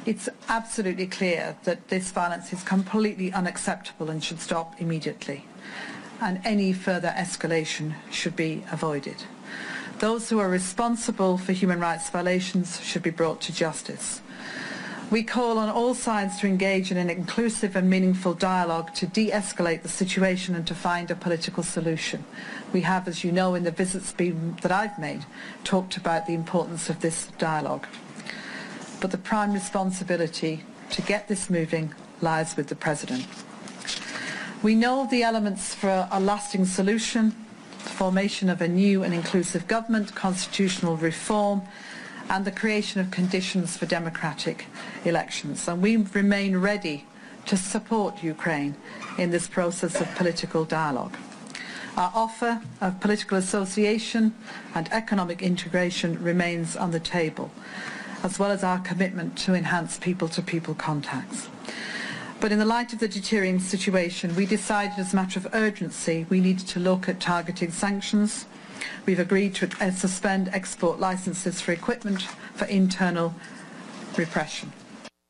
It's absolutely clear that this violence is completely unacceptable and should stop immediately, and any further escalation should be avoided. Those who are responsible for human rights violations should be brought to justice. We call on all sides to engage in an inclusive and meaningful dialogue to de-escalate the situation and to find a political solution. We have, as you know, in the visits that I've made, talked about the importance of this dialogue. But the prime responsibility to get this moving lies with the President. We know the elements for a lasting solution: the formation of a new and inclusive government, constitutional reform, and the creation of conditions for democratic elections. And we remain ready to support Ukraine in this process of political dialogue. Our offer of political association and economic integration remains on the table, as well as our commitment to enhance people-to-people contacts. But in the light of the deteriorating situation, we decided as a matter of urgency we needed to look at targeted sanctions. We've agreed to suspend export licences for equipment for internal repression.